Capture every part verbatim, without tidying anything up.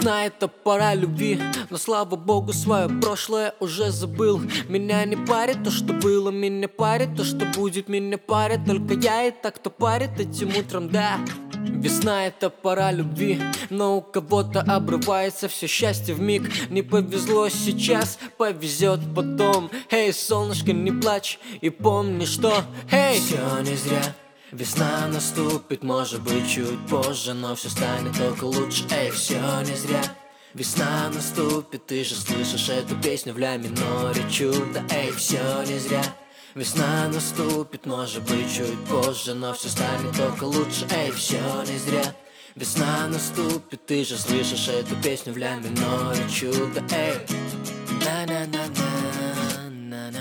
Весна — это пора любви, но слава богу, свое прошлое уже забыл. Меня не парит то, что было, меня парит то, что будет, меня парит только я и так, кто парит этим утром, да. Весна — это пора любви, но у кого-то обрывается все счастье вмиг. Не повезло сейчас, повезет потом. Эй, солнышко, не плачь и помни, что эй, все не зря. Весна наступит, может быть, чуть позже, но все станет только лучше. Эй, все не зря. Весна наступит, ты же слышишь эту песню в ля миноре, чудо. Эй, все не зря. Весна наступит, может быть, чуть позже, но все станет только лучше. Эй, все не зря. Весна наступит, ты же слышишь эту песню в ля миноре, чудо. Эй, на-на-на-на-на-на.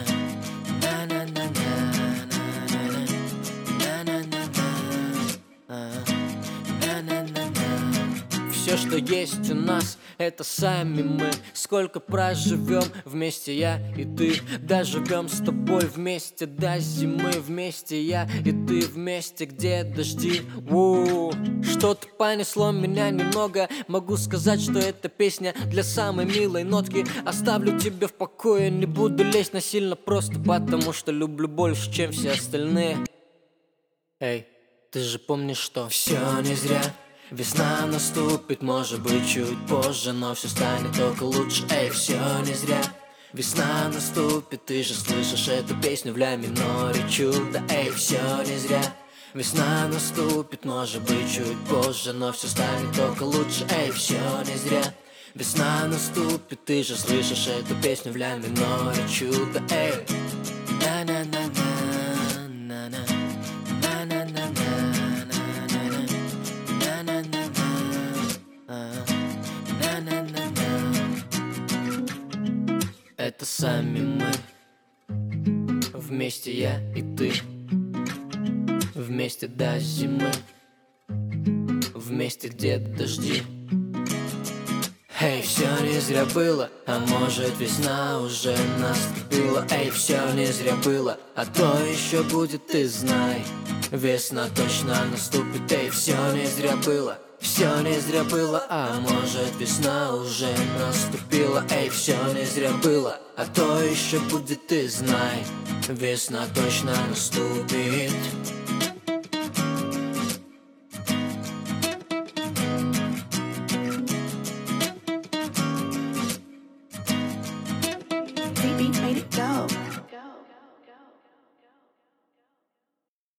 Все, что есть у нас, это сами мы. Сколько проживем вместе я и ты. Доживем с тобой вместе до зимы. Вместе я и ты, вместе, где дожди. У-у-у. Что-то понесло меня немного. Могу сказать, что эта песня для самой милой нотки. Оставлю тебя в покое, не буду лезть насильно, просто потому что люблю больше, чем все остальные. Эй, ты же помнишь, что все не зря. Весна наступит, может быть, чуть позже, но все станет только лучше. Эй, все не зря. Весна наступит, ты же слышишь эту песню в ля миноре, чудо. Эй, все не зря. Весна наступит, может быть, чуть позже, но все станет только лучше. Эй, все не зря. Весна наступит, ты же слышишь эту песню в ля миноре, чудо. Эй, на-на-на-на-на-на. Это сами мы. Вместе я и ты. Вместе до зимы. Вместе где дожди. Эй, все не зря было, а может весна уже наступила. Эй, все не зря было, а то еще будет, ты знай. Весна точно наступит. Эй, все не зря было. Все не зря было, а может весна уже наступила. Эй, все не зря было, а то еще будет, ты знай. Весна точно наступит. Beat made it go.